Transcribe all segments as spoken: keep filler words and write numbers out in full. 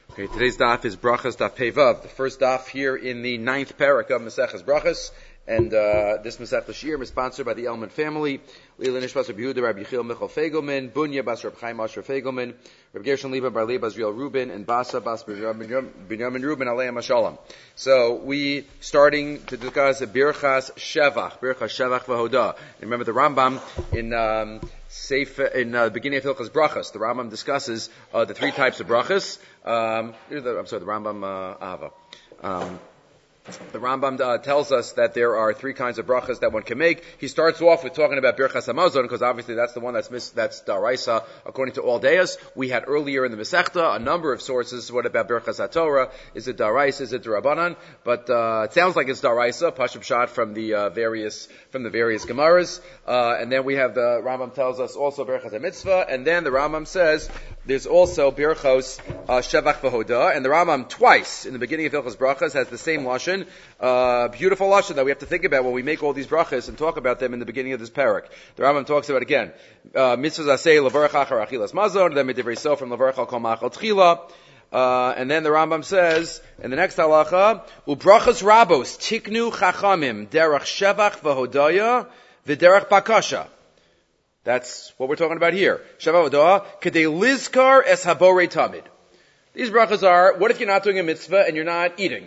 Okay, today's daf is Brachas Daf Pevav, the first daf here in the ninth parak of Maseches Brachas, and uh, this Masech L'Shir is sponsored by the Elman family. Leila Nishbas Rabbi Yehuda, Rabbi Yechiel Michal Fegelman, Bunya Bas Reb Chaim Asher Fegelman, Rabbi Gershon Liba Bar Leib Azriel Reuben, and Basa Bas Binyamin Reuben Aleim Mashalom. So we starting to discuss Birchas Shevach, Birchas Shevach V'Hoda. Remember the Rambam in um, Safe in uh, the beginning of Hilchas Brachas, the Rambam discusses uh, the three types of brachas. Um, the, I'm sorry, the Rambam uh, Ava. Um, The Rambam uh, tells us that there are three kinds of brachas that one can make. He starts off with talking about Birchas Hamazon, because obviously that's the one that's mis- that's Daraisa, according to all Deus. We had earlier in the Masechta a number of sources. What about Birchas HaTorah? Is it Daraisa? Is it Darabanan? But uh, it sounds like it's Daraisa, Pashab Shad from the uh, various from the various Gemaras. Uh, and then we have the Rambam tells us also Birchas HaMitzvah, and then the Rambam says there's also Birchos uh, Shevach V'Hoda, and the Rambam twice in the beginning of Hilchas Brachas has the same lashon. Uh, beautiful lashon that we have to think about when we make all these brachas and talk about them in the beginning of this parak. The Rambam talks about again, mitzvahs aseh levarach achar achilas mazon, then midivrei sof from levarach al kol machal tchila, uh, and then the Rambam says in the next halacha, ubrachas rabos tiknu chachamim derech shevach v'hodaya v'derech bakasha. That's what we're talking about here. Shevach v'hodaya kedei lizkar es haborei tamid. These brachas are, what if you're not doing a mitzvah and you're not eating?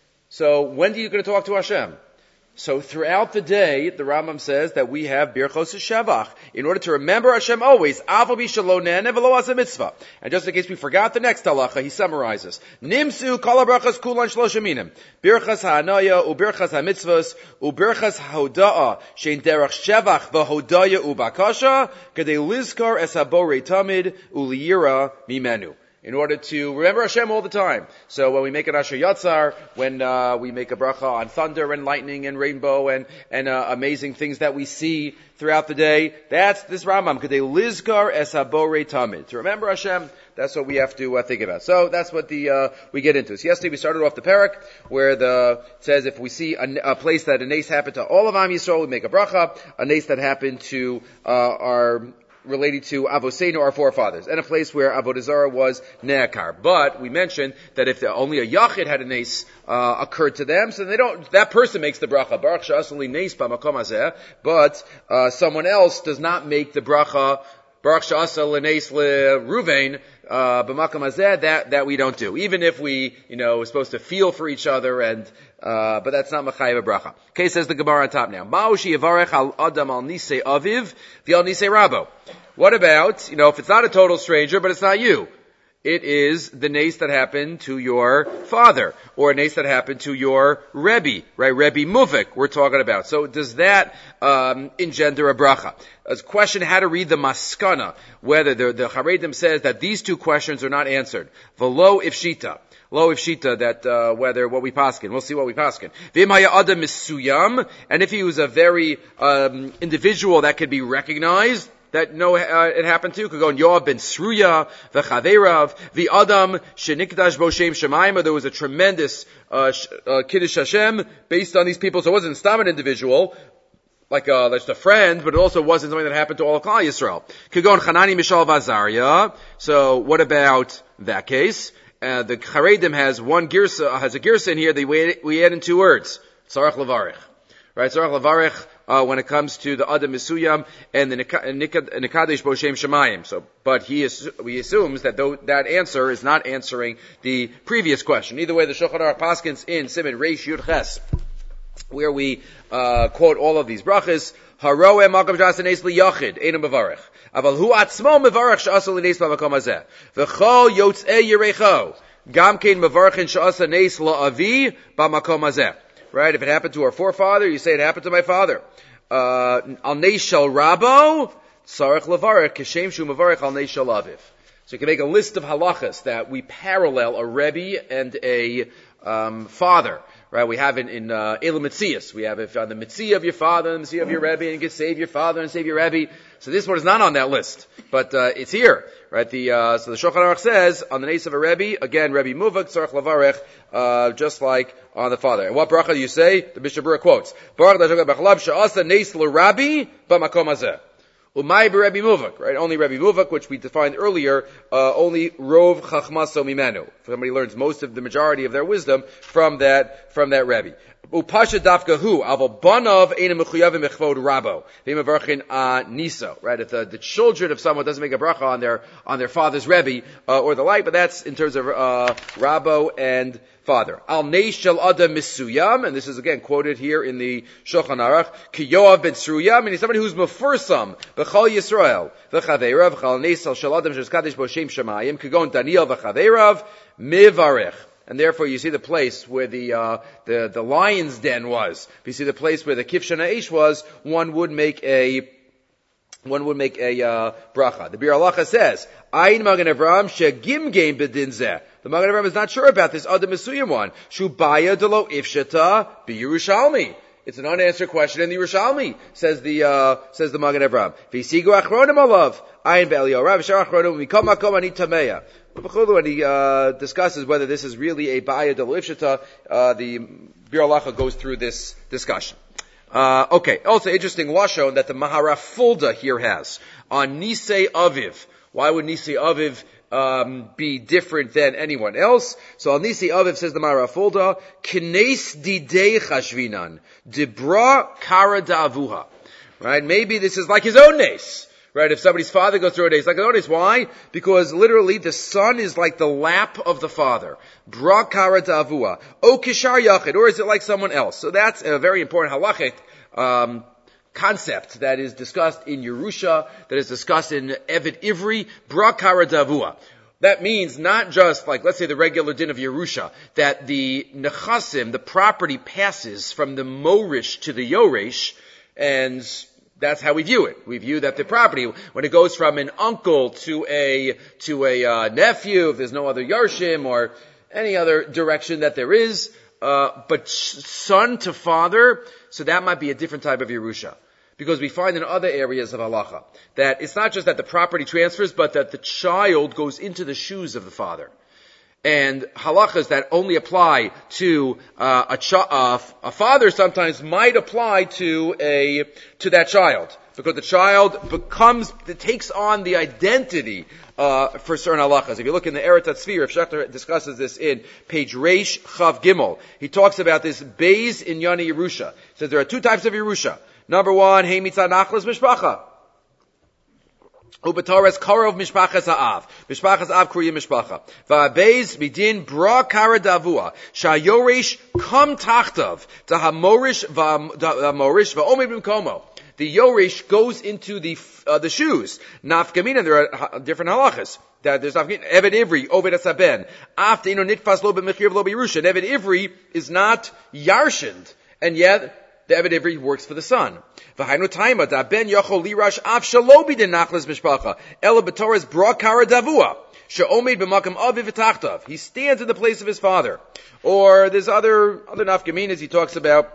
So when are you going to talk to Hashem? So throughout the day, the Rambam says that we have Birchos Shevach in order to remember Hashem always. Avol bi shelo neheh v'lo asa mitzvah. And just in case we forgot the next halacha, he summarizes: Nimsu kol habrachas kulan shlosh minim. Birchas ha'anaya u'birchas ha'mitzvos u'birchas ha'hoda'ah shein derech shevach v'hodaya u'bakasha kedei lizkar es haborei tamid u'liyira mimenu. In order to remember Hashem all the time. So when we make an Asher Yatzar, when uh, we make a bracha on thunder and lightning and rainbow and and uh, amazing things that we see throughout the day, that's this Rambam. Kedei lizkar es haborei tamid. To remember Hashem, that's what we have to uh, think about. So that's what the uh, we get into. So yesterday we started off the parak where the it says if we see a, a place that a nace happened to all of Am Yisrael, we make a bracha. A nace that happened to uh, our related to Avoseinu, our forefathers, and a place where Avodah Zarah was Ne'akar. But we mentioned that if the, only a Yachid had a Nes uh, occurred to them, so they don't, that person makes the bracha. Baruch she'asali nes b'makom hazeh, but uh, someone else does not make the bracha. Baruch she'asali nes leRuvain b'makom hazeh. That that we don't do, even if we, you know, we're supposed to feel for each other and. Uh, but that's not Machayev bracha. Okay, says the Gemara on top now. Ma'oshi yivarech al adam al nisei aviv v'al nisei rabo. What about, you know, if it's not a total stranger, but it's not you? It is the nace that happened to your father, or a nace that happened to your Rebbe, right? Rebbe Muvik, we're talking about. So does that um, engender a bracha? A question how to read the maskana, whether the, the Charedim says that these two questions are not answered. V'lo ifshita. Lo ifshita, that, uh, whether, what we paskin. We'll see what we paskin. V'imaya adam misuyam, and if he was a very, um, individual that could be recognized, that no, uh, it happened to, could go on Yoav ben Sruya, v'chaverav, v'adam, shenikdash bo shem shemayim, there was a tremendous, uh, sh- uh, Kiddush Hashem, based on these people, so it wasn't stam an individual, like uh, just a friend, but it also wasn't something that happened to all of Klal Yisrael. Could go on Hanani, Mishael, Vazaria, so what about that case? Uh, the Charedim has one girsa, has a girsa in here that we, we add in two words. Tzarech levarich. Right? Tzarech levarich, uh, when it comes to the Adam Misuyam and the Nikadesh Bo Shem Shemayim. So, but he, is, he assumes that though, that answer is not answering the previous question. Either way, the Shulchan Aruch Paskins in Siman Reish Yud Ches, where we, uh, quote all of these brachas, Haroeh Makam Jas Nes Li Yachid, Einam Bevarich. Aval hu atzmo mevarach she'asa l'nes b'makom hazeh. V'chol yotzei yirecho. Gam kein mevarachin she'asa nes la'avi b'makom hazeh. Right? If it happened to our forefather, you say it happened to my father. Uh, al nes shel rabo, tzarech levarach, kishem shu mevarach al nes shel aviv. So you can make a list of halachas that we parallel a Rebbe and a um, father. Right, we have it in uh, Elam Mitzias. We have it on the Mitzvah of your father and the Mitzvah of your Rebbe, and you can save your father and save your Rebbe. So this one is not on that list, but uh, it's here. Right, the uh, so the Shulchan Aruch says on the nace of a Rebbe, again Rebbe Muvak Tzarech Lavarech, uh, just like on the father. And what bracha do you say? The Mishnah Berurah quotes: Baruch Hashem B'chalav she'asa nace l'Rabbi b'makom hazeh. Umay Rebbe Muvak, right? Only Rebbe Muvak, which we defined earlier, uh, only Rov Chachmaso Mimenu. Somebody learns most of the majority of their wisdom from that, from that Rebbe. Upasha Dafka Hu, Aval Banav Eina Mechuyavim Echvod Rabo. V'im Avarchin Niso, right? If the, the children of someone doesn't make a bracha on their, on their father's Rebbe, uh, or the like, but that's in terms of, uh, Rabo and father. Al Neish Shel Adam Misuyam, and this is again quoted here in the Shulchan Aruch, Ki Yoav Ben Tzruyam, meaning somebody who's mefursam, B'chal Yisrael, V'chaveirav, V'chal Neis Shel Adam Shezkadesh Bo Shem Shemayim, Kagon Daniel V'chaveirav, Mivarech. And therefore you see the place where the, uh, the, the lion's den was. If you see the place where the Kivshan Aish was, one would make a, one would make a, uh, bracha. The Bir Halacha says, Ayin Magen Avraham Shegim Geim Bedin Zeh. The Magen Avraham is not sure about this Adam Mesuyim one. Shubaya Delo Ifshata B'Yerushalmi. It's an unanswered question in the Yerushalmi, says the, uh, says the Magen Avraham. V'Sigu Achronim Alav. Ayin Be'Eliyahu Rav Shar Achronim Mikol Makom Ani Tameya. When he uh, discusses whether this is really a Ba'aya Delo Ifshata, uh, the Bir Halacha goes through this discussion. Uh, okay. Also interesting lashon that the Maharafulda here has on Nisei Aviv. Why would Nisei Aviv um, be different than anyone else? So on Nisei Aviv says the Maharafulda, K'neis didei chashvinan, dibra kara da'avuha. Right? Maybe this is like his own nes. Right? If somebody's father goes through a day, it's like his own nes. Why? Because literally the son is like the lap of the father. Bra kara da'avuha. O kishar yachid. Or is it like someone else? So that's a very important halachic, um, concept that is discussed in Yerusha, that is discussed in Evet Ivri, Bra Kara Davua. That means not just like, let's say the regular din of Yerusha, that the nechasim, the property passes from the morish to the yoresh, and that's how we view it. We view that the property, when it goes from an uncle to a, to a uh, nephew, if there's no other yarshim or any other direction that there is, uh, but son to father, so that might be a different type of Yerusha. Because we find in other areas of halacha that it's not just that the property transfers, but that the child goes into the shoes of the father. And halachas that only apply to uh, a, ch- uh, a father sometimes might apply to a to that child, because the child becomes it takes on the identity uh, for certain halachas. If you look in the Eretz Hatzvir, if Schechter discusses this in page Reish Chav Gimel, he talks about this Beis in Yana Yerusha. He says there are two types of Yerusha. Number one, hey mitzah nachlas mishpacha. Ubataras karov mishpachas ha'av. Mishpachas ha'av kriyim mishpacha. Va'abeis midin bra kara davua. Shayoresh kam tachtav. Tahamorish va'amorish va'omid b'mkomo. The yoresh goes into the, uh, the shoes. Nafkamina, there are different halachas. That there's nafkamina. Evet Ivri, Oved Asaben. After, you know, nitfas lo b'mechir lo b'yerusha. Evet Ivri is not yarshind. And yet, the Evet Ivri works for the son. V'hainu taima da ben yochol lirash av shalo b'din nachlas mishpacha ela b'torah bra kara davua she'omed b'makam aviv v'tachtav. He stands in the place of his father. Or there's other other nafkaminas he talks about.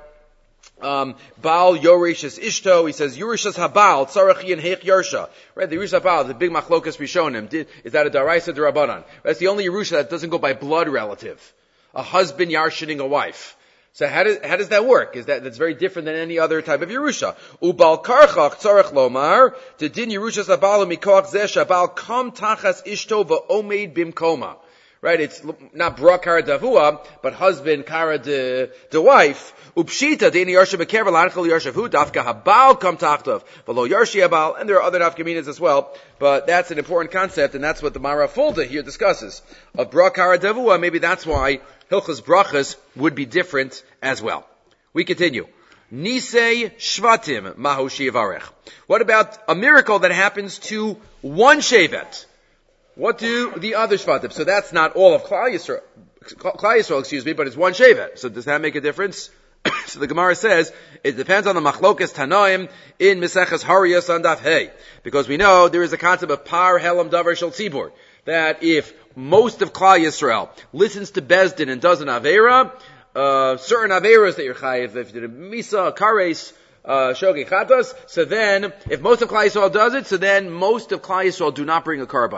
Um, Baal Yoresh's Ishto, he says, Yerusha's Habal, Tzarech Yin Heich Yersha. Right, the Yerusha Habal, the big machlokas Rishonim, did, is that a Daraisa Darabanan? That's the only Yerusha that doesn't go by blood relative. A husband yarshining a wife. So how does, how does that work? Is that, that's very different than any other type of Yerusha. Ubal karchach tzarech lomar, to din Yerusha's Habal mikoach zeh shabal kam tachas ishto va'omed bimkoma. Right, it's not bra kara davua, but husband kara de, de wife. Upshita deini yarsha bekever lanchel yarshavu dafka habal kam tachtav v'lo yarshi habal, and there are other nafkaminas as well. But that's an important concept, and that's what the Maharafulda here discusses of bra kara davua. Maybe that's why Hilchos brachas would be different as well. We continue. Nisei shvatim mahu shivarech. What about a miracle that happens to one shevet? What do the other shvatim? So that's not all of Klal Yisrael, Klal Yisrael, excuse me, but it's one shevet. So does that make a difference? So the Gemara says it depends on the machlokas tanoim in Meseches Hariyos on Daf Hey, because we know there is a concept of par helam davar shel tzibur, that if most of Klal Yisrael listens to Bezdin and does an avera, uh, certain averas that you're chayiv, if you did a misa, a kares, Uh, Shogi Chatos, so then, if most of Klal Yisrael does it, so then most of Klal Yisrael do not bring a korban.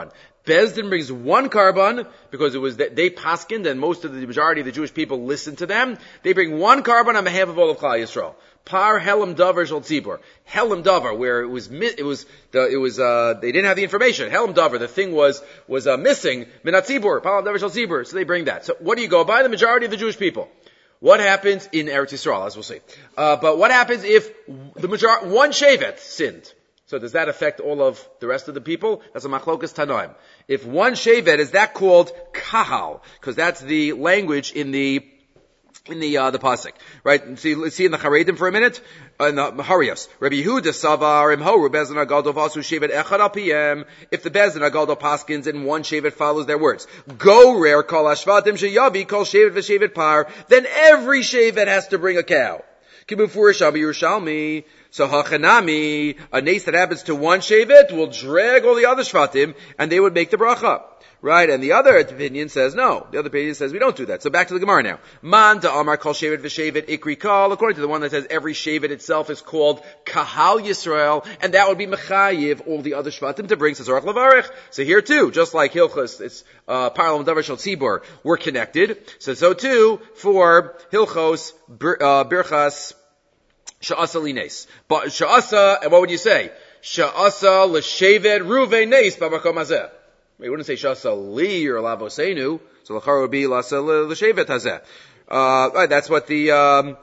Bezdin brings one carbon, because it was that they paskined and most of the majority of the Jewish people listened to them. They bring one carbon on behalf of all of Klal Yisrael. Par Helam Davar Shel Tzibur. Helam Davar, where it was, it was, the, it was, uh, they didn't have the information. Helam Davar, the thing was, was, uh, missing. Minat Tzibur, Par Helam Davar Shel Tzibur. So they bring that. So what do you go by? The majority of the Jewish people. What happens in Eretz Yisrael, as we'll see. Uh, but what happens if the majority, one Shevet sinned? So does that affect all of the rest of the people? That's a machlokas tanoim. If one shevet, is that called kahal? Because that's the language in the in the uh, the pasuk, right? See, let's see in the Charedim for a minute. Uh, in the Harios, Rabbi Yehuda Savar Imhoru Bezin Agadol Vasu Shevet Echad Al Piem. If the Bezin Agadol paskins and one shevet follows their words, go rare Kol Ashvatim Sheyavi Kol Shevet VeShevet Par. Then every shevet has to bring a cow. Kibufur Shabi Yerushalmi. So hachanami, a nace that happens to one shevet will drag all the other shvatim, and they would make the bracha. Right? And the other opinion says no. The other opinion says we don't do that. So back to the Gemara now. Man to Amar kol shevet v'shevet ikri kal. According to the one that says every shevet itself is called Kahal Yisrael, and that would be mechayiv all the other shvatim to bring Sazorach Levarich. So here too, just like Hilchos, it's uh, Parlam Davar Shel Tzibur, we're connected. So so too for Hilchos bir, uh, Birchas Sha'asa lines. But Sha'asa, and what would you say? Sha'asa l'shevet ruve nes b'makom hazeh. You wouldn't say Sha'asa li or lavosenu. So l'char would be l'asa l'shevet hazeh. Uh, right, that's what the, um,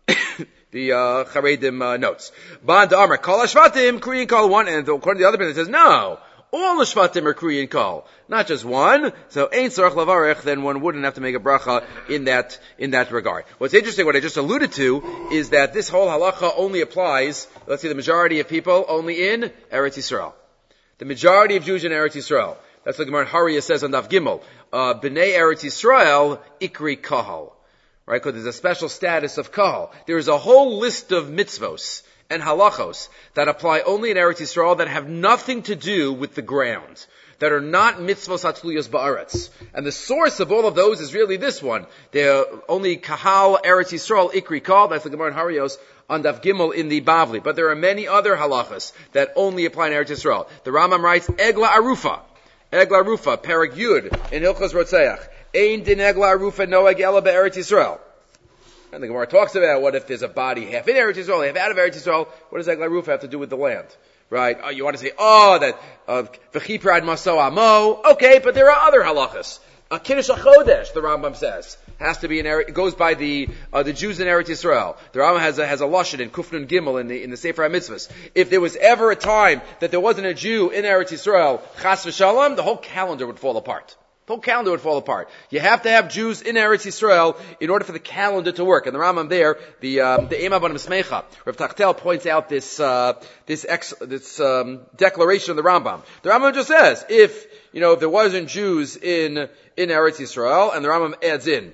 the, uh, Charedim, uh, notes. Band Amar, kol hashvatim, Korean call one, and according to the other opinion, it says, no. All the shvatim are Korean call, not just one. So ain't tzarich lavarech, then one wouldn't have to make a bracha in that in that regard. What's interesting, what I just alluded to, is that this whole halacha only applies, let's say, the majority of people only in Eretz Yisrael. The majority of Jews in Eretz Yisrael. That's what Gemara Hariya says on Daf Gimel. Uh, B'nai Eretz Yisrael ikri kahal, right? Because there's a special status of kahal. There is a whole list of mitzvos and halachos that apply only in Eretz Yisrael that have nothing to do with the ground, that are not mitzvos hatluyos ba'aretz. And the source of all of those is really this one. They're only kahal Eretz Yisrael ikri kal. That's the Gemara in Harios on Daf Gimel in the Bavli. But there are many other halachas that only apply in Eretz Yisrael. The Rambam writes, Egla Arufa. Egla Arufa, Perek Yud, in Hilchos Rotzeach. Ein din Egla Arufa noeg ela be'Eretz Yisrael. And the Gemara talks about what if there's a body half in Eretz Yisrael, half out of Eretz Yisrael. What does Egla Arufa have to do with the land? Right? Oh, you want to say, oh, that, v'chiprad maso amo. Okay, but there are other halachas. A Kiddush HaChodesh, the Rambam says, has to be in Eretz, it goes by the, uh, the Jews in Eretz Yisrael. The Rambam has a, has a Lashon in Kufnun Gimel in the, in the Sefer HaMitzvahs. If there was ever a time that there wasn't a Jew in Eretz Yisrael, Chas v'Shalom, the whole calendar would fall apart. The whole calendar would fall apart. You have to have Jews in Eretz Yisrael in order for the calendar to work. And the Rambam there, the, um, the Ema Banim Smecha, Rav Tachtel points out this, uh, this ex, this, um, declaration of the Rambam. The Rambam just says, if, you know, if there wasn't Jews in, in Eretz Yisrael, and the Rambam adds in,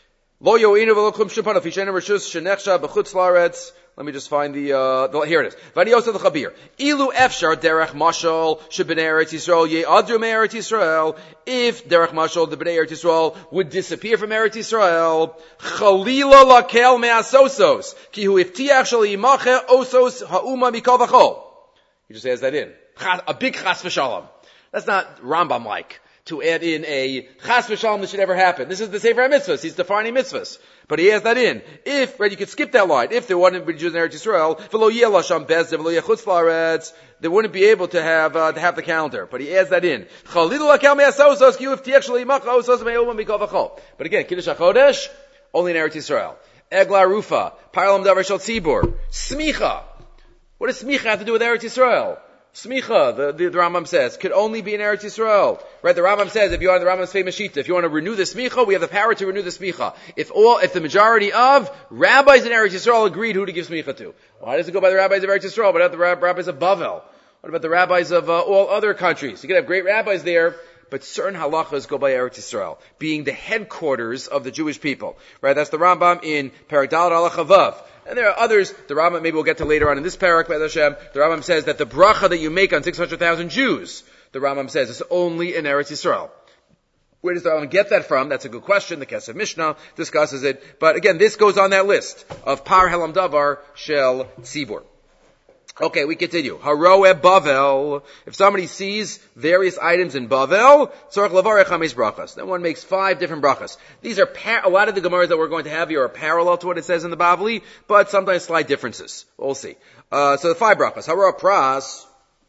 Lo yo'inu v'lo klum shepanav, hishenem reshus shenechsha b'chutz la'aretz. Let me just find the, uh, the here it is. Vani Yosef l'chabir. Ilu efshar derech mashal shebnei Eretz Yisrael ye'adru me'Eretz Yisrael. If derech mashal, the bnei Eretz Yisrael, would disappear from Eretz Yisrael, chalila lakel me'asosos, ki hu iftiach shal yimache osos ha'uma mikol v'chol. He just adds that in. A big chas v'shalom. That's not Rambam-like, to add in a chas v'shalom that should ever happen. This is the Sefer HaMitzvahs. He's defining mitzvahs. But he adds that in. If, right, you could skip that line. If there wouldn't be Jews in Eretz Yisrael, v'lo yeh lasham bezeh, v'lo yeh chutz la'aretz, they wouldn't be able to have, uh, to have the calendar. But he adds that in. Chalilu lakal me'asosos, ki uftiach shel yimacha osos me'oma mikol v'chol. But again, Kiddush HaChodesh, only in Eretz Yisrael. Egla Rufa, Parlam Davar Shel Tzibur, Smicha. What does Smicha have to do with Eretz Yisrael? Smicha, the, the, the Rambam says, could only be in Eretz Yisrael. Right, the Rambam says, if you are the Rambam's famous Shita, if you want to renew the Smicha, we have the power to renew the Smicha. If all, if the majority of rabbis in Eretz Yisrael agreed who to give Smicha to. Why does it go by the rabbis of Eretz Yisrael, but not the rab- rabbis of Bavel? What about the rabbis of uh, all other countries? You can have great rabbis there, but certain halachas go by Eretz Yisrael, being the headquarters of the Jewish people. Right, that's the Rambam in Perek Daled Halacha Vav. And there are others, the Rambam, maybe we'll get to later on in this parak, by Hashem, the Rambam says that the bracha that you make on six hundred thousand Jews, the Rambam says, is only in Eretz Yisrael. Where does the Rambam get that from? That's a good question. The Kesef Mishnah discusses it. But again, this goes on that list of Par Helam Davar Shel Tzibur. Okay, we continue. Haroeh Bavel. If somebody sees various items in Bavel, tzorach levarech chamesh brachas. Then one makes five different brachas. These are par- a lot of the Gemaras that we're going to have here are parallel to what it says in the Bavli, but sometimes slight differences. We'll see. Uh, so the five brachas. Haroeh Pras.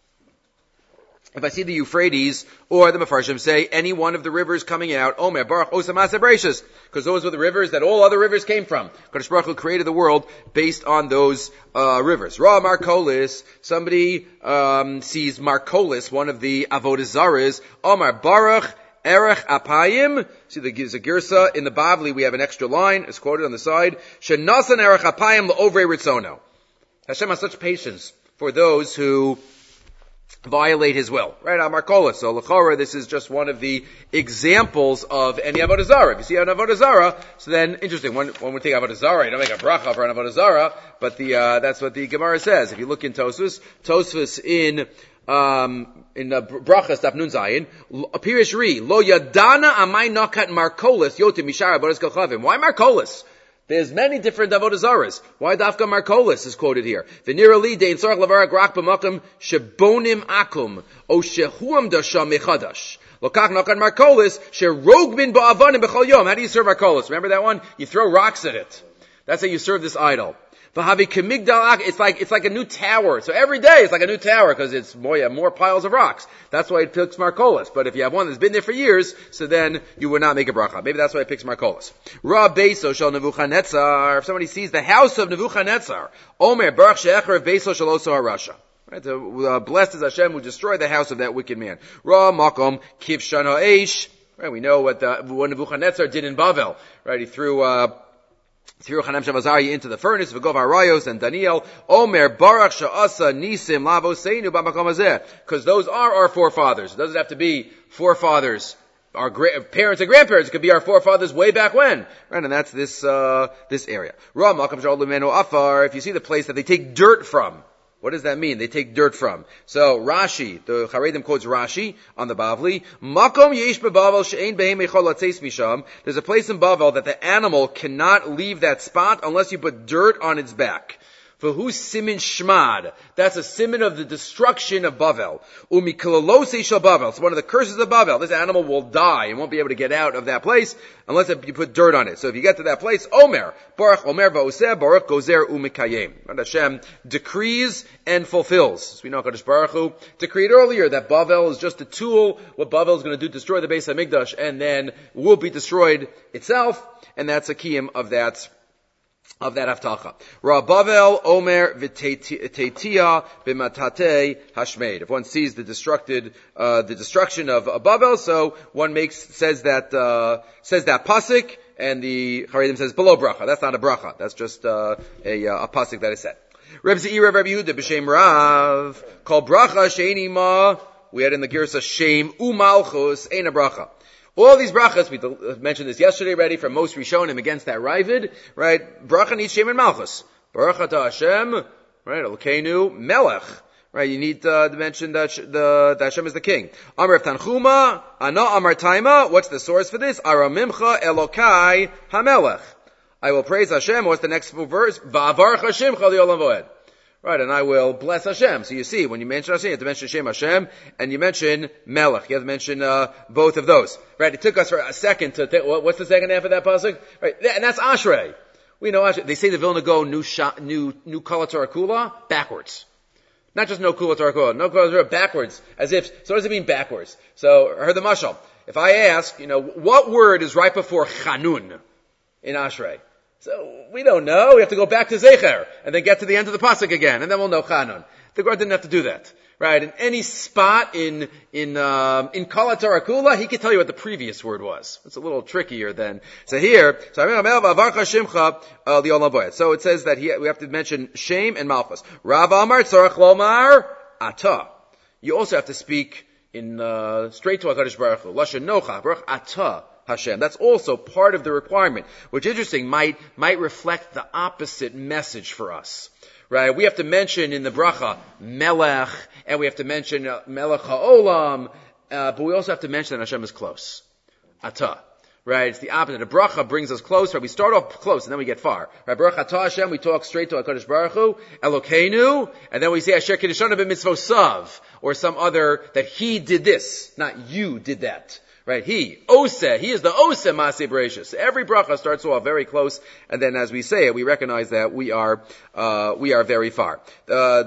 If I see the Euphrates, or the Mefarshim say, any one of the rivers coming out, Omer, Baruch, Osam, Asabratius, because those were the rivers that all other rivers came from. Kadosh Baruch Hu created the world based on those, uh, rivers. Ra Markolis, somebody, um, sees Markolis, one of the Avodah Zaras, Omer, Baruch, Erech Apayim. See, there's a girsa in the Bavli, we have an extra line, it's quoted on the side. Shenasan Erech Apayim L'Ovrei Ritzono. Hashem has such patience for those who violate his will. Right, Amarkola. So, L'chora, this is just one of the examples of any Avodah Zarah. If you see an Avodah Zarah, so then, interesting, one, one would think Avodah Zarah, you don't make a bracha for an Avodah Zarah, but the, uh, that's what the Gemara says. If you look in Tosfos, Tosfos in, um, in uh, Brachas, Daf Nun Zayin, Pirish Ri, Lo Yadana Amai Nakat Markolis, Yotim Mishara Boris Kalchavim. Why Markolis? There's many different Avodah Zaras. Why Dafka Markolis is quoted here? V'nira li dein tzarach levarach rak b'makom shebonim akum o shehuam dasha mechadash. Lokach nakan Markolis sherog bin ba'avanim b'chol yom. How do you serve Markolis? Remember that one? You throw rocks at it. That's how you serve this idol. V'havi kemigdal, it's like, it's like a new tower. So every day it's like a new tower because it's more, you have more piles of rocks. That's why it picks Markolis. But if you have one that's been there for years, so then you would not make a bracha. Maybe that's why it picks Markolis. Ra Beiso shel Nebuchadnezzar. If somebody sees the house of Nebuchadnezzar, Omer Baruch she'echer Beiso shel Oso HaRasha. Right, so, uh, blessed is Hashem who destroyed the house of that wicked man. Ra Makom Kivshan Ha'esh. Right, we know what, the, what Nebuchadnezzar did in Bavel. Right, he threw, uh, threw Chanan Shavazari into the furnace, V'gov Harayos and Daniel, Omer Baruch Sha'asa Nisim Lavoseinu B'makom Hazeh. Because those are our forefathers. It doesn't have to be forefathers, our gra- parents and grandparents. It could be our forefathers way back when. Right, and that's this, uh, this area. Ra Makom Sha'ol Lumenu Afar. If you see the place that they take dirt from, what does that mean? They take dirt from. So Rashi, the Charedim quotes Rashi on the Bavli. Makom yesh beBavel she'ein behem echol latzeis misham. There's a place in Bavel that the animal cannot leave that spot unless you put dirt on its back. For who's simin shmad? That's a simin of the destruction of Bavel. Umikilalose shel Bavel. It's one of the curses of Bavel. This animal will die and won't be able to get out of that place unless you put dirt on it. So if you get to that place, Omer, Baruch Omer va'oseh, Baruch gozer umikayim. And Hashem decrees and fulfills. So we know HaKadosh Baruch Hu decreed earlier that Bavel is just a tool. What Bavel is going to do, destroy the Beis HaMikdash, and then will be destroyed itself. And that's a kiyum of that of that haftacha. Ra Bavel Omer v'teitia b'matate hashmeid. If one sees the destructed, uh, the destruction of uh, Bavel, so one makes, says that, uh, says that pasuk, and the Charedim says below bracha. That's not a bracha. That's just, uh, a, uh, a pasuk that is said. Reb Zeira, Reb Yehuda, b'shem Rav, called bracha she'eni ma, we had in the Girsa Shem u'malchus, ein a bracha. All these brachas, we mentioned this yesterday already from most Rishonim against that Ravid, right? Bracha needs Shem and Malchus. Baruch atah Hashem, right? Elokeinu Melech, right? You need uh, to mention that sh- the that Hashem is the king. Amar Tanchuma, Ana Amar Taima. What's the source for this? Aramimcha Elokai Hamelech. I will praise Hashem. What's the next verse? Va'avarcha Shimcha li'olam voed. Right, and I will bless Hashem. So you see, when you mention Hashem, you have to mention Shem Hashem, and you mention Melech. You have to mention uh, both of those. Right, it took us for a second to think, what's the second half of that pasuk? Right, and that's Ashrei. We know Ashrei. They say the Vilna Gaon, new, new, new Kala Torah Kula, backwards. Not just no Kula Torah Kula, no Kula Torah, backwards. As if, so what does it mean backwards? So, I heard the mashal. If I ask, you know, what word is right before Chanun in Ashrei? So, we don't know. We have to go back to Zecher, and then get to the end of the pasuk again, and then we'll know Chanun. The Gemara didn't have to do that. Right? In any spot in, in, um, in Kala Torah Kula, he could tell you what the previous word was. It's a little trickier then. So here, so it says that he, we have to mention Shem and Malchus. Rav Amar Tzarach Lomar Ata. You also have to speak in, uh, straight to HaKadosh Baruch Hu. Lashon Nocha, Baruch Ata. Hashem. That's also part of the requirement, which interesting might, might reflect the opposite message for us. Right? We have to mention in the bracha, Melech, and we have to mention uh, Melech HaOlam, uh, but we also have to mention that Hashem is close. Ata. Right? It's the opposite. A bracha brings us close, right? We start off close and then we get far. Right? Baruch atah Hashem, we talk straight to HaKadosh Baruch Hu, Elokeinu, and then we say Asher Kiddushanu b'mitzvosav, or some other, that he did this, not you did that. Right? He, Oseh, he is the Oseh Maseh Bereshis. Every bracha starts off very close, and then as we say it, we recognize that we are, uh, we are very far. Uh,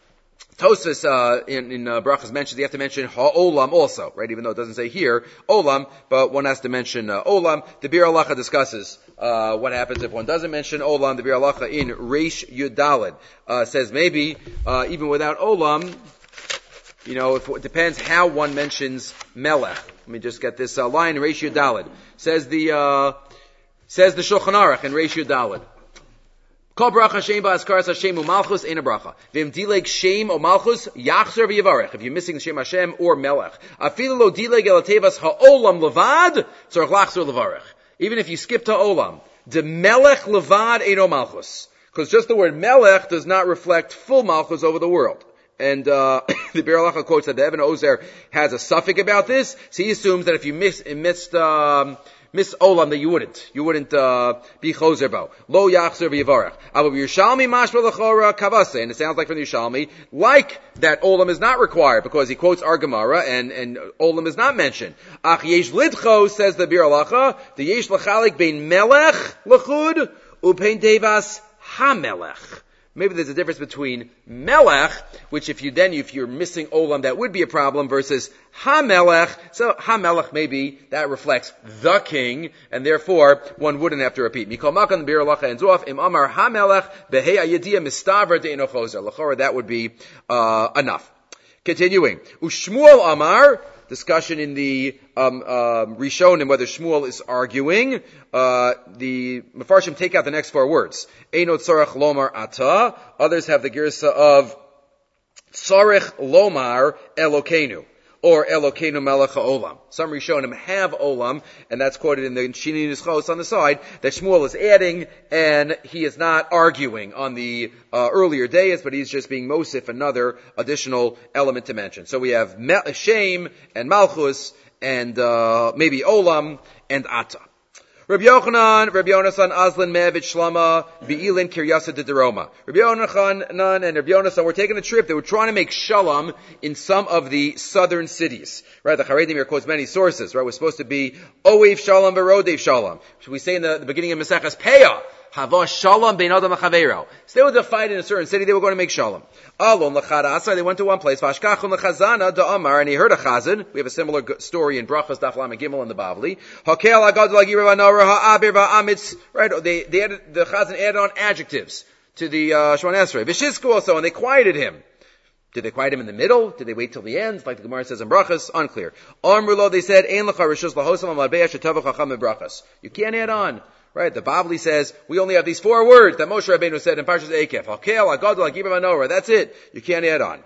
Tosfos uh, in, in uh, brachas mentions you have to mention ha'olam also, right? Even though it doesn't say here olam, but one has to mention uh, olam. The Bir Halacha discusses uh, what happens if one doesn't mention olam. The Bir Halacha in Reish Yud Daled uh, says maybe uh, even without olam, you know, if, it depends how one mentions melech. Let me just get this uh, line. Reish Yud Daled says the uh, says the Shulchan Aruch in Reish Yud Daled. Kol bracha shem ba'askaras Hashem u'malchus ein a bracha. V'im dileg shem o malchus yachzer v'yivarech. If you're missing Shem Hashem or melech. Afilu lo dileg el tevas ha'olam levad, tzorach lachzer levarech. Even if you skip to olam, de melech levad ein o malchus. Because just the word melech does not reflect full malchus over the world. And uh the Bir Halacha quotes that the Ibn Ozer has a suffix about this, so he assumes that if you miss, missed um Miss Olam, that you wouldn't. You wouldn't, uh, be choser bo. Lo yachzer v'yivarech. Abu Yerushalmi mashma l'chora kavase. And it sounds like from the Yerushalmi, like that Olam is not required, because he quotes our Gemara, and, and Olam is not mentioned. Ach yesh lidcho, says the Bir Halacha, the yesh l'chalik bein melech l'chud, upein devas ha-melech. Maybe there's a difference between melech, which if you then, if you're missing olam, that would be a problem, versus ha-melech. So ha-melech, maybe that reflects the king, and therefore one wouldn't have to repeat. Mikol makan the Bir Halacha ends off, im amar ha-melech behei ayediyah mistaver de'ino chozer. L'chora, that would be uh, enough. Continuing. Ushmuel amar, discussion in the um, um, Rishonim whether Shmuel is arguing. Uh, the Mefarshim take out the next four words. Eino tzarech lomar ata. Others have the girsa of tzarech lomar Elokeinu, or Elokeinu melech ha'olam. Some Rishonim have olam, and that's quoted in the Shini Nischos on the side, that Shmuel is adding, and he is not arguing on the uh, earlier days, but he's just being Mosif, another additional element to mention. So we have Me- Shem and Malchus, and uh, maybe olam and Ata. Rabbi Yochanan, Rabbi Yonasan, Aslan, Mevit, Shlama, Be'ilin, Kiryasa, Dideroma. Rabbi Yochanan and Rabbi Yonasan were taking a trip. They were trying to make shalom in some of the southern cities. Right? The Charedim here quotes many sources. Right? We're supposed to be Oev Shalom, Verodev Shalom. Should we say in the, the beginning of Maseches Peah, Hava Shalom bein Adam l'chaveiro. So they were fight in a certain city. They were going to make shalom. Alon l'chadasa. They went to one place. Vashkachon l'chazana da'amar, and he heard a chazan. We have a similar gstory in Brachas Daf Lamed Gimel in the Bavli. Hakel agad l'girav anora ha'abir va'amitz. Right? They they added, the chazan added on adjectives to the uh, Shemon Esrei. V'shizku also, and they quieted him. Did they quiet him in the middle? Did they wait till the end? Like the Gemara says in Brachas? Unclear. Amrulo, they said, Ein l'cha rishus l'hosam amalbeya shetavach chacham Brachas. You can't add on. Right? The Bavli says, we only have these four words that Moshe Rabbeinu said in Parshas Eikef. Hakel, Agadol, Agibim, Anorah. That's it. You can't add on.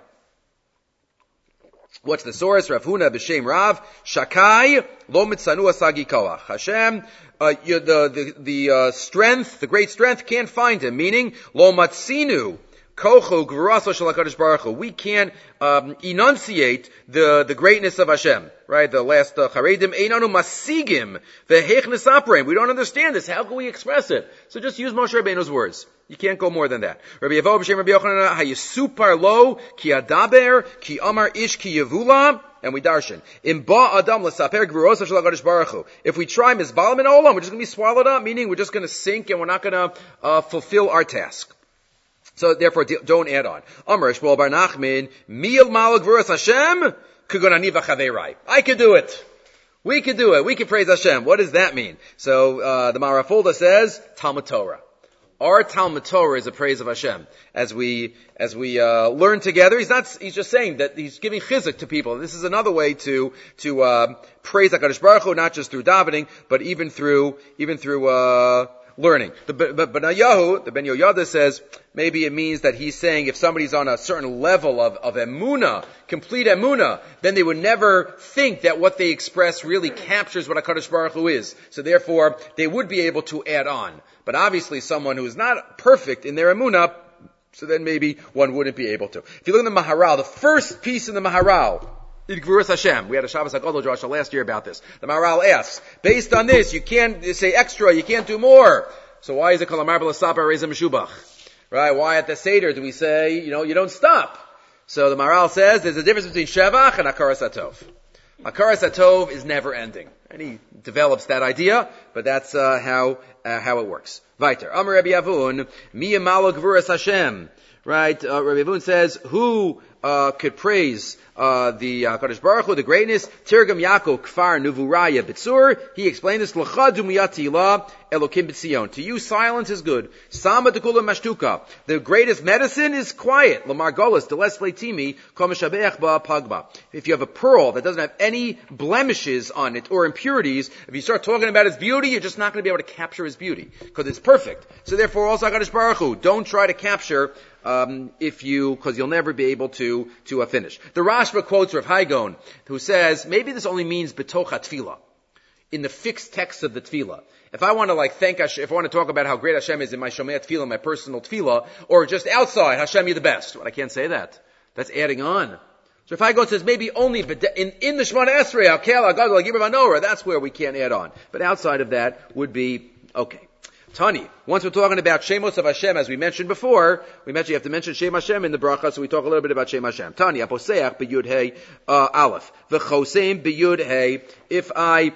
What's the source? Rav Huna b'shem Rav. Shakai, lo mitzanu asagi koach. Hashem, uh, you, the, the, the, uh, strength, the great strength can't find him. Meaning, lo matzinu. Kochu Gvuraso Shel HaKadosh Baruch Hu. We can't um, enunciate the the greatness of Hashem. Right? The last uh, Charedim Einanu Masigim Vehech Nesapreim. We don't understand this. How can we express it? So just use Moshe Rabbeinu's words. You can't go more than that. Rabbi Yevo b'shem Rabbi Yochanan Hayisupar Lo Ki Adaber Ki Amar Ish Ki Yevula. And we darshan. Im ba adam l'saper gvurosa shel HaKadosh Baruch Hu. If we try misbalim in olam, we're just going to be swallowed up. Meaning we're just going to sink and we're not going to uh, fulfill our task. So therefore, don't add on. Amar Shmuel bar Nachman, Mil Malak V'Uras Hashem, Kugonaniva Chaverai. I could do it. We could do it. We could praise Hashem. What does that mean? So uh, the Marafulda says Talmud Torah. Our Talmud Torah is a praise of Hashem. As we as we uh, learn together, he's not. He's just saying that he's giving chizuk to people. This is another way to to uh, praise HaKadosh Baruch Hu, not just through davening, but even through even through. Uh, Learning. The Benayahu, the Ben Yoyada says, maybe it means that he's saying if somebody's on a certain level of, of emuna, complete emuna, then they would never think that what they express really captures what HaKadosh Baruch Hu is. So therefore, they would be able to add on. But obviously someone who is not perfect in their emuna, so then maybe one wouldn't be able to. If you look at the Maharal, the first piece in the Maharal, In Gvuras Hashem. We had a Shabbos HaGadol drasha last year about this. The Maharal asks, based on this, you can't say extra, you can't do more. So why is it called a Marbel Asapa Reza Meshubach? Right? Why at the Seder do we say, you know, you don't stop? So the Maharal says there's a difference between Shevach and Hakaras HaTov. Hakaras HaTov is never ending. And he develops that idea, but that's uh, how uh, how it works. Weiter. Amar Rabbi Avun, Mi Yamalo Gvuras Hashem. Right? Uh, Rabbi Avun says, who uh, could praise uh, the uh, Kadosh Baruch Hu, the greatness? Tirgam Yaakov Kfar Nuvuraya Bitsur. He explained this, L'cha Dumiyatila Elokim B'Tzion. To you, silence is good. Sama Dekula Mashtuka. The greatest medicine is quiet. Lamar Golas, Deles Leitimi, Komishabeach Ba Pagba. If you have a pearl that doesn't have any blemishes on it or impurities, if you start talking about its beauty, you're just not going to be able to capture its beauty. Because it's perfect. So therefore, also Kadosh Baruch Hu, don't try to capture Um, if you, because you'll never be able to to uh, finish. The Rashba quotes Rav Haigon, who says maybe this only means betocha tefillah, in the fixed text of the tefillah. If I want to like thank Hashem, if I want to talk about how great Hashem is in my shomei tefillah, my personal tefillah, or just outside, Hashem, you're the best. Well, I can't say that. That's adding on. So Rav Haigon says maybe only in in the Shemona Esrei, Hakel, Hagadol, Hagibar, Hanorah, that's where we can't add on. But outside of that would be okay. Tani, once we're talking about Shemos of Hashem, as we mentioned before, we mentioned you have to mention Shem Hashem in the bracha, so we talk a little bit about Shem Hashem. Tani, Aposeach b'yud hey uh, aleph, v'choseim b'yud hey. If I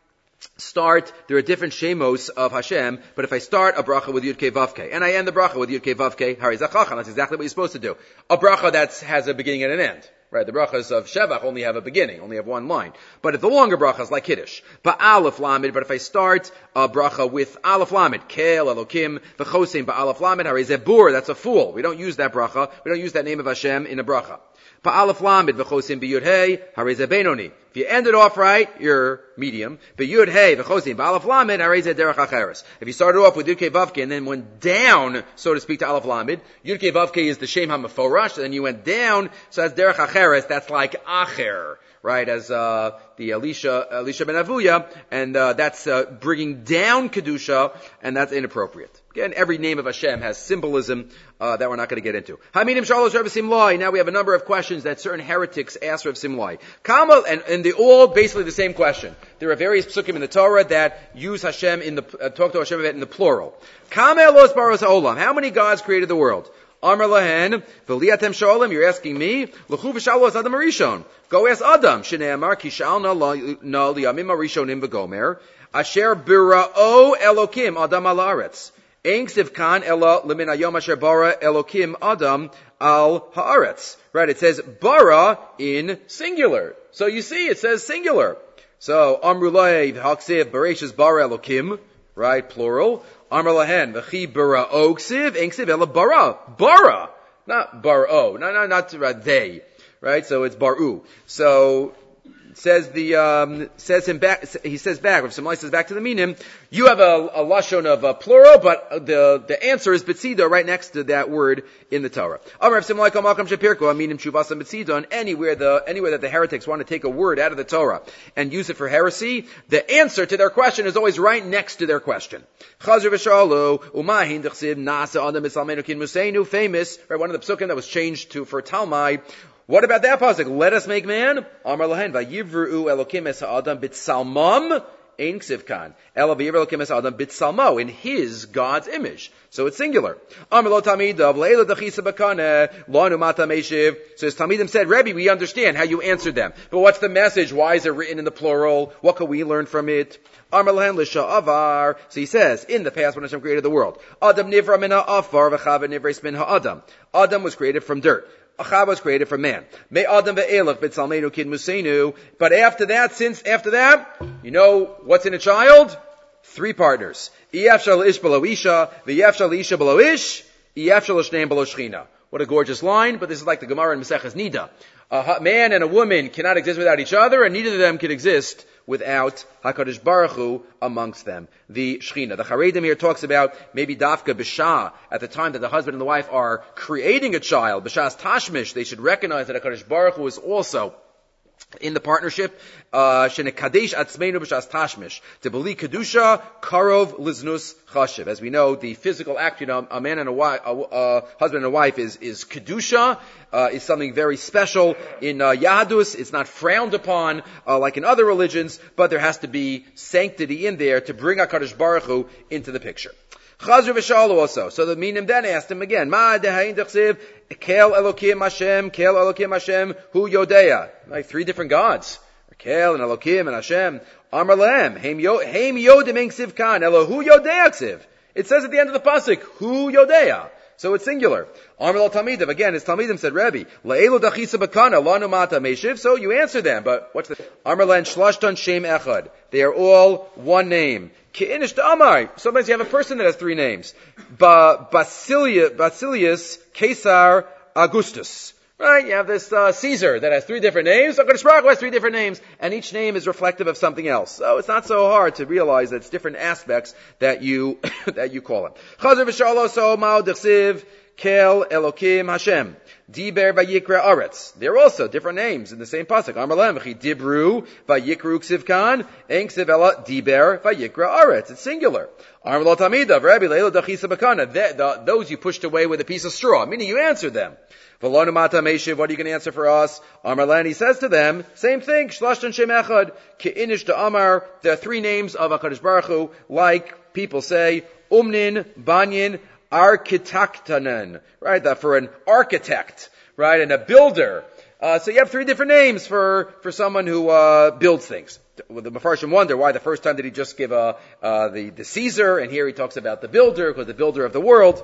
start, there are different Shemos of Hashem, but if I start a bracha with Yud Kei Vav Kei, and I end the bracha with Yud Kei Vav Kei, Hari Zachachan, that's exactly what you're supposed to do. A bracha that has a beginning and an end. Right, the brachas of Shevach only have a beginning, only have one line. But if the longer brachas, like Kiddush, Ba'alef Lamed, but if I start a bracha with Alef Lamed, Kel, Elokim, V'chosim, Ba'alef Lamed, Harei Zebur, that's a fool. We don't use that bracha, we don't use that name of Hashem in a bracha. Ba'alef Lamed, V'chosim, B'yud Hey, Harei Zebenoni. If you end it off right, you're medium. B'yud Hey, V'chosim, Ba'alef Lamed, Harei Zederach Acheres. If you started off with Yud Kei Vav Kei and then went down, so to speak, to Alef Lamed, Yud Kei Vav Kei is the Shem HaMeforash, and then you went down, so that's Derech Acheres, that's like Acher, right, as uh the Elisha, Elisha ben Avuya, and uh that's uh, bringing down Kedusha, and that's inappropriate. Again, every name of Hashem has symbolism uh that we're not going to get into. Haminim Shalosh Rav Simlai. Now we have a number of questions that certain heretics ask Rav Simlai. Kamal, and, and they all basically the same question. There are various psukim in the Torah that use Hashem in the, uh, talk to Hashem about in the plural. Kamel Los Baros Ha'olam. How many gods created the world? Amar lahen, v'liatem sha'olim, you're asking me, l'chu v'shalu as Adam Arishon. Go ask Adam, shenei amar ki sha'alna na liyamim arishonim v'gomer, asher bira'o Elokim Adam al haaretz. Ein ksiv kan ela lemin hayom asher bara Elokim Adam al haaretz. Right, it says bara in singular. So you see, it says singular. So, amru lai v'haksiv bereishis bara Elokim, right, plural. Amar lahen, v'chi bara oksiv, enksiv ela bara, bara, not baro, no, no, not uh, they, right? So it's baru. So says the um, says him back. He says back. If somebody says back to the minim, you have a, a lashon of a plural, but the the answer is betzido right next to that word in the Torah. Amar Simlai Kol Malkam Shapirko Aminim Shuvasam Betzido. And anywhere the anywhere that the heretics want to take a word out of the Torah and use it for heresy, the answer to their question is always right next to their question. Chazar v'shalu umahin dechsiv nasa adam misalmenu kin museinu, famous, right? One of the psukim that was changed to for Talmai. What about that pasuk? Let us make man. Amar lahen vayivru Elokim es ha'adam bitsalmam ein ksiv kan. Ela vayivru Elokim es ha'adam bitsalmo, in his, God's image. So it's singular. Amar lo tamidav leila dechisa bakane lanu mata meshiv. So his tamidim said, Rebbe, we understand how you answered them, but what's the message? Why is it written in the plural? What can we learn from it? Amar lahen l'sha'avar. So he says, in the past when Hashem created the world, Adam nivra min ha'afar v'chava nivra min ha'adam. Adam was created from dirt. Achava was created from man. May Adam ve'elach b'tzalmenu kid musenu. But after that, since after that, you know what's in a child? Three partners. Iyaf shal ish below isha, v'yaf shal isha below ish, iyaf shal shneim below shchina. What a gorgeous line, but this is like the Gemara in Maseches Nida. A man and a woman cannot exist without each other, and neither of them can exist without HaKadosh Baruch Hu amongst them. The Shechina. The Charedim here talks about maybe Dafka B'Shah, at the time that the husband and the wife are creating a child, B'Shah's Tashmish, they should recognize that HaKadosh Baruch Hu is also in the partnership, uh, Shenekadesh atzmeinu b'shas tashmish, to beli kedusha karov liznus chashiv. As we know, the physical act, you know, a man and a wife, a, a husband and a wife is, is kedusha, uh, is something very special in, uh, Yahadus. It's not frowned upon, uh, like in other religions, but there has to be sanctity in there to bring HaKadosh Baruch Hu into the picture. Chazru v'shalu also. So the Minim then asked him again, Ma dehayin dechsiv, Kel Elokim Hashem, Kel Elokim Hashem, Hu Yodeya. Like three different gods. Kel and Elokim and Hashem. Amar Lehem, Heim Yodim Eng Siv Kan, Elohu Yodeya Ksiv. It says at the end of the pasuk, Hu Yodeya. So it's singular. Amar Lo Talmidim, again, his Talmidim said, Rebbe, Le'elu Dachisa Bakana, Lanu Mata Meshiv. So you answer them, but what's the, Amar Len Shlashtan Shem Echad. They are all one name. Sometimes you have a person that has three names. Ba- Basilius, Basilius Caesar Augustus. Right? You have this uh, Caesar that has three different names. HaKadosh Baruch Hu has three different names, and each name is reflective of something else. So it's not so hard to realize that it's different aspects that you that you call it. Chazar v'shalo so ma'od dechsiv Kel Elokim Hashem. Diber vayikra aretz. They're also different names in the same pasuk. Amar lehem v'chi dibru vayikru ksiv kan, en ksiv ela diber vayikra aretz. It's singular. Amar lo tamidav Rabbi leilo dachisa bakana. Those you pushed away with a piece of straw, meaning you answered them. V'lo mata meishiv. What are you going to answer for us? Amar lehem, he says to them, same thing. Shlashtan shem echad ke'inish da amar. There are three names of HaKadosh Baruch Hu, like people say, umnin, banyin, arkitaktanen, right? That for an architect, right? And a builder. Uh, so you have three different names for, for someone who, uh, builds things. Well, the Mefarshim wonder why the first time did he just give, uh, uh, the, the Caesar, and here he talks about the builder, because the builder of the world.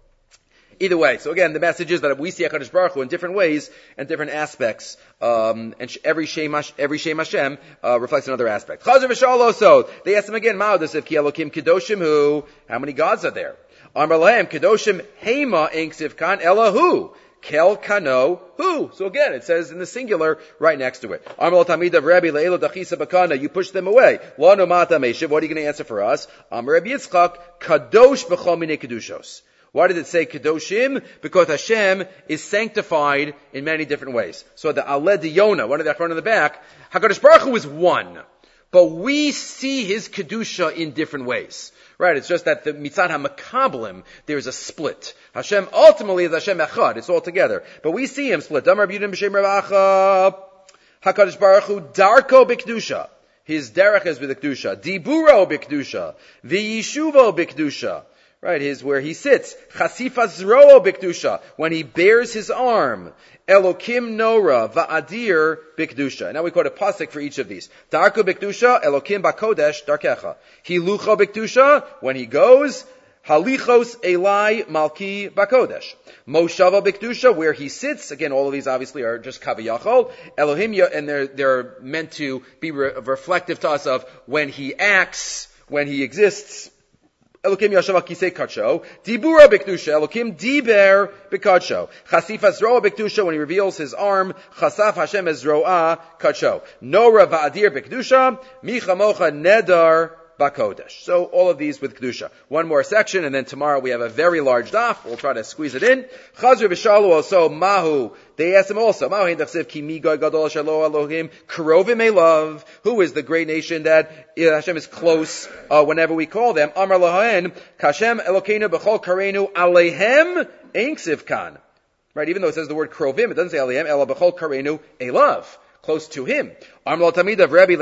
Either way, so again, the message is that we see HaKadosh Baruch Hu in different ways and different aspects, um, and every Shem, every Shem Hashem, uh, reflects another aspect. Chazar v'shal also, they asked him again, Ma'odus, if ki Elokim Kedoshim Hu, how many gods are there? Amar lahem Kedoshim Hema Enksiv Kan Elahu Kel Kano Hu. So again, it says in the singular right next to it. Amar lo Tamid of Rabbi Leilo Dachisa Bakana. You push them away. Lo no Mata Meshiv. What are you going to answer for us? Amar Rabbi Yitzchak Kadosh B'chol Minei Kedushos. Why did it say Kedoshim? Because Hashem is sanctified in many different ways. So the Aleh Diyona, one of the front and the back, HaKadosh Baruch Hu is one. But we see His Kedusha in different ways. Right, it's just that the Mitzad HaMakablim, there's a split. Hashem ultimately is Hashem Echad, it's all together. But we see Him split. Damar B'Yudim B'Shem Ravacha, HaKadosh Baruch Hu, Darko B'Kedusha. His derech is with Kedusha. Diburo B'Kedusha. V'Yishuvo B'Kedusha. Right, his, where he sits. Chasifas Ro'o B'Kedusha. When he bears his arm. Elokim Nora Va'adir B'Kedusha. Now we quote a pasuk for each of these. Darko B'Kedusha, Elokim B'Kodesh Darkecha. Hilucho B'Kedusha, when he goes. Halichos Elai Malki B'Kodesh. Moshava B'Kedusha, where he sits. Again, all of these obviously are just Kaviyachol. Elohim, and they're, they're meant to be re- reflective to us of when he acts, when he exists. Elokim Yashava Kisei Kacho. Dibura B'Kedusha. Elokim Diber B'Kacho. Chasifas Roa B'Kedusha, when he reveals his arm. Chasaf Hashem Ezroa Kacho. Nora Va'adir B'Kedusha. Micha Mocha Nedar B'Kodesh. So all of these with Kedusha. One more section, and then tomorrow we have a very large daf. We'll try to squeeze it in. Chazar v'shalu also Mahu. They asked him also, Mahu hein dachsiv ki mi goy gadol shelo Elohim krovim elav. Who is the great nation that uh, Hashem is close uh, whenever we call them? Amar lahen kashem Elokeinu b'chol karenu aleihem ein ksiv kan. Right, even though it says the word krovim, it doesn't say aleihem, ela b'chol karenu elav. Close to him. What are you going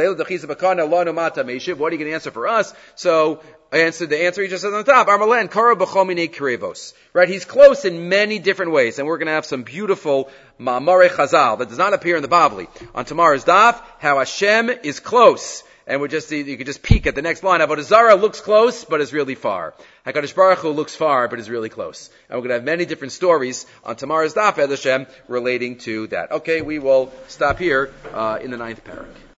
to answer for us? So, I answered the answer he just said on the top. Right, he's close in many different ways, and we're going to have some beautiful ma'amare chazal that does not appear in the Bavli. On tomorrow's daf, how Hashem is close. And we just you could just peek at the next line. Avodah Zarah looks close, but is really far. HaKadosh Baruch Hu looks far, but is really close. And we're going to have many different stories on tomorrow's daf, Ed Hashem, relating to that. Okay, we will stop here uh, in the ninth parak.